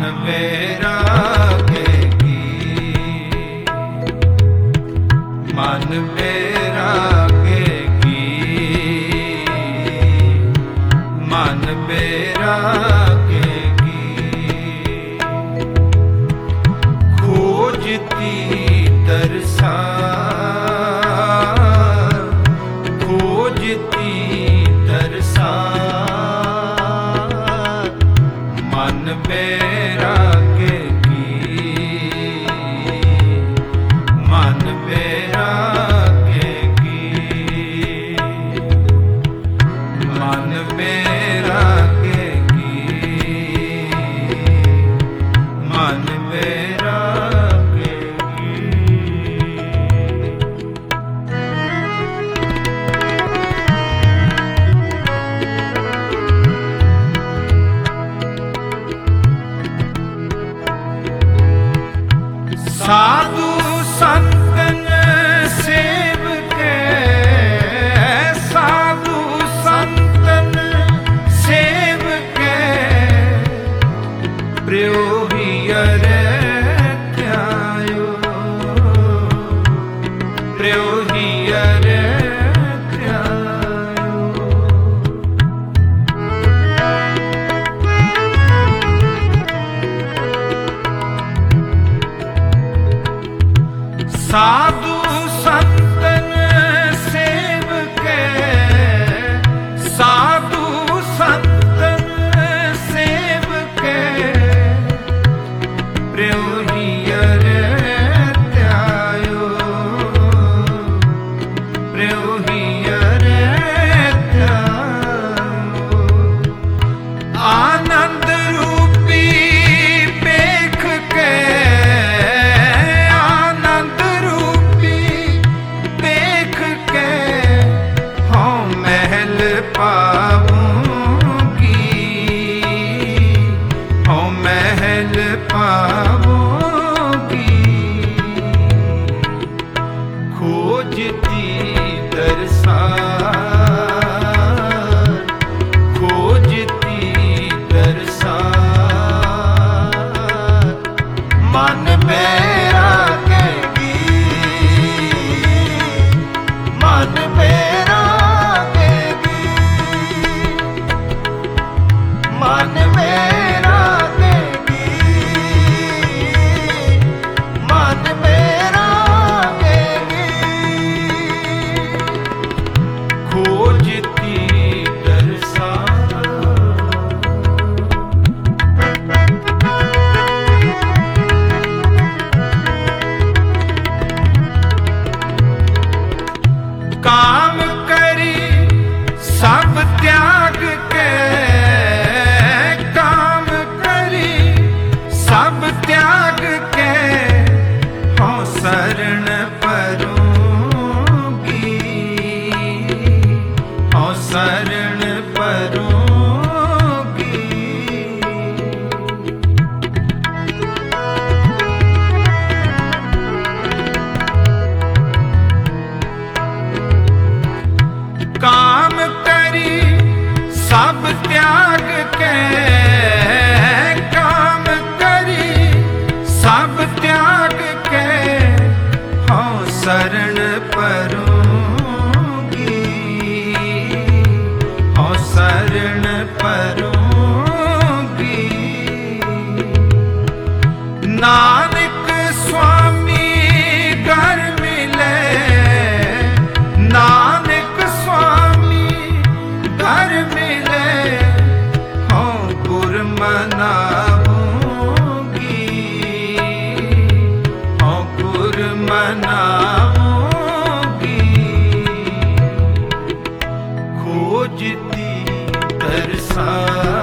बैरागेगी, मन बैरागेगी, मन बैरागेगी। खोजती तरसा, खोजती तरसा, मन बैरागेगी, मन बैरागेगी, मन बैरागेगी, मन बैरागेगी। साधु संतन सेवके, साधु संतन सेवके, प्रियोहियरे त्यायो, प्रियोहियरे त्यायो। साधु संतन सेवके, साधु संतन सेवके, प्रियोहियरे त्यायो, प्रियोहियरे त्यायो। आनंद रूपी पेख के, पाऊंगी, ओ महल पाऊंगी। खोजती तरसा, खोजती तरसा, मन बैरागेगी, मन बैरागेगी, मन बैरागेगी, मन बैरागेगी। खोजती तरसा, काम करी सब त्याग के, काम करी सब त्याग के, हो शरण परूंगी, हो शरण परूंगी। काम करी सब त्याग के, काम करी सब त्याग के, हो शरण परूंगी, हो शरण परूंगी। नानक स्वामी घर मिले, नानक स्वामी घर मिले, हो गुर मनाऊंगी, हो गुर मनाऊंगी। खोजती तरसा,